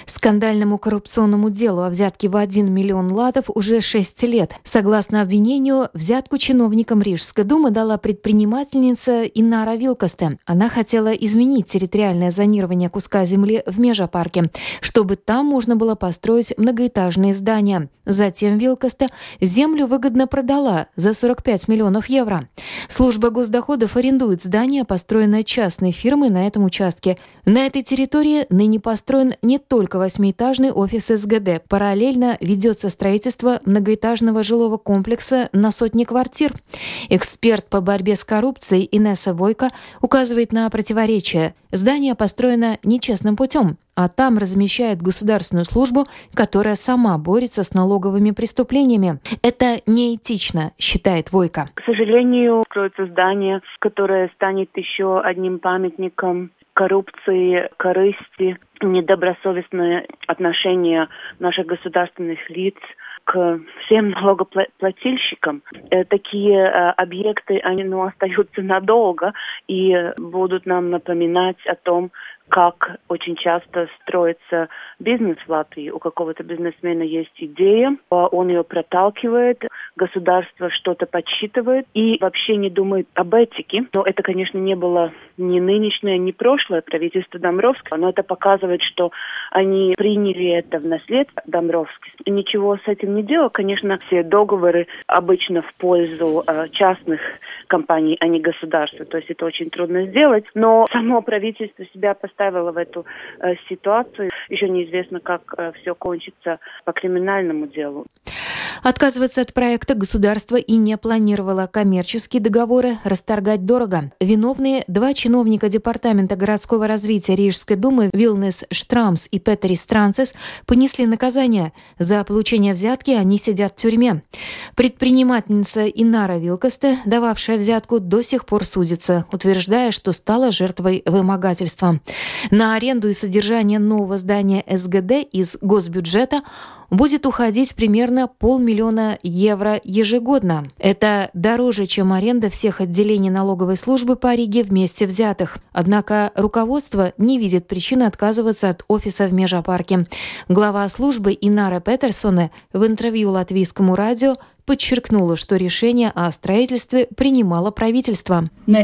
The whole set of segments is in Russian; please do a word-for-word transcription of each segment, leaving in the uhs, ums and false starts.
Скандальному коррупционному делу о взятке в один миллион латов уже шесть лет. Согласно обвинению, взятку чиновникам Рижской думы дала предпринимательница Инара Вилкасте. Она хотела изменить территориальное зонирование куска земли в Межапарке, чтобы там можно было построить многоэтажные здания. Затем Вилкасте землю выгодно продала за сорок пять миллионов евро. Служба госдоходов арендует здание, построенное частной фирмой на этом участке. На этой территории ныне построен не только восьмиэтажный офис СГД. Параллельно ведется строительство многоэтажного жилого комплекса на сотни квартир. Эксперт по борьбе с коррупцией Инесса Войко указывает на противоречие. Здание построено нечестным путем, а там размещает государственную службу, которая сама борется с налоговыми преступлениями. Это неэтично, считает Войко. К сожалению, строится здание, которое станет еще одним памятником коррупции, корысти, недобросовестное отношение наших государственных лиц к всем налогоплательщикам. Такие объекты, они ну, остаются надолго и будут нам напоминать о том, как очень часто строится бизнес в Латвии. У какого-то бизнесмена есть идея, он ее проталкивает, государство что-то подсчитывает и вообще не думает об этике. Но это, конечно, не было ни нынешнее, ни прошлое правительство Домбровского, но это показывает, что они приняли это в наследство Домбровский. Ничего с этим не делал. Конечно, все договоры обычно в пользу э, частных компаний, а не государства. То есть это очень трудно сделать. Но само правительство себя поставило в эту э, ситуацию. Еще неизвестно, как э, все кончится по криминальному делу. Отказываться от проекта государство и не планировало. Коммерческие договоры расторгать дорого. Виновные два чиновника Департамента городского развития Рижской думы Вилнес Штрамс и Петерис Странцис понесли наказание. За получение взятки они сидят в тюрьме. Предпринимательница Инара Вилкасте, дававшая взятку, до сих пор судится, утверждая, что стала жертвой вымогательства. На аренду и содержание нового здания СГД из госбюджета будет уходить примерно полмиллиона евро ежегодно. Это дороже, чем аренда всех отделений налоговой службы по Риге вместе взятых. Однако руководство не видит причины отказываться от офиса в Межапарке. Глава службы Инара Петерсоне в интервью латвийскому радио подчеркнула, что решение о строительстве принимало правительство.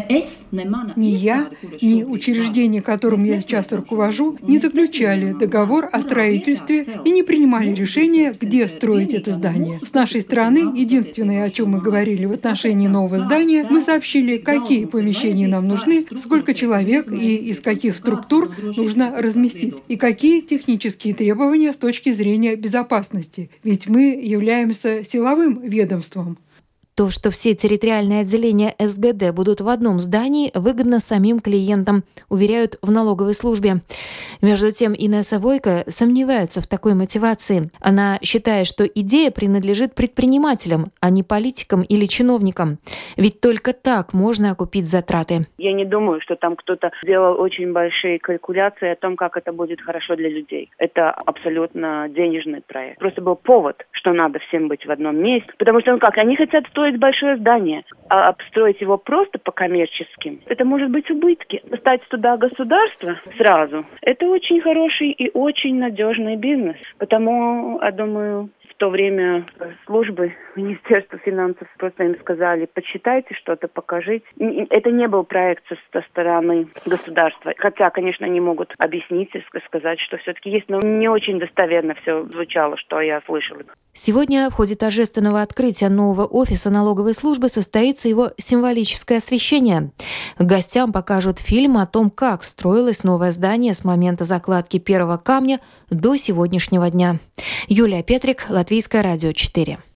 Ни я, ни учреждение, которым я сейчас руковожу, не заключали договор о строительстве и не принимали решение, где строить это здание. С нашей стороны, единственное, о чем мы говорили в отношении нового здания, мы сообщили, какие помещения нам нужны, сколько человек и из каких структур нужно разместить, и какие технические требования с точки зрения безопасности. Ведь мы являемся силовым ведомством. То, что все территориальные отделения СГД будут в одном здании, выгодно самим клиентам, уверяют в налоговой службе. Между тем, Инесса Войко сомневается в такой мотивации. Она считает, что идея принадлежит предпринимателям, а не политикам или чиновникам. Ведь только так можно окупить затраты. Я не думаю, что там кто-то сделал очень большие калькуляции о том, как это будет хорошо для людей. Это абсолютно денежный проект. Просто был повод, что надо всем быть в одном месте. Потому что, ну как, они хотят строить большое здание, а обстроить его просто по коммерческим, это может быть убытки. Поставить туда государство сразу, это очень хороший и очень надежный бизнес. Потому, я думаю, в то время службы Министерства финансов просто им сказали, почитайте что-то, покажите. Это не был проект со стороны государства. Хотя, конечно, они могут объяснить и сказать, что все-таки есть, но не очень достоверно все звучало, что я слышала. Сегодня в ходе торжественного открытия нового офиса налоговой службы состоится его символическое освещение. Гостям покажут фильм о том, как строилось новое здание с момента закладки первого камня до сегодняшнего дня. Юлия Петрик, Латвийское радио четыре.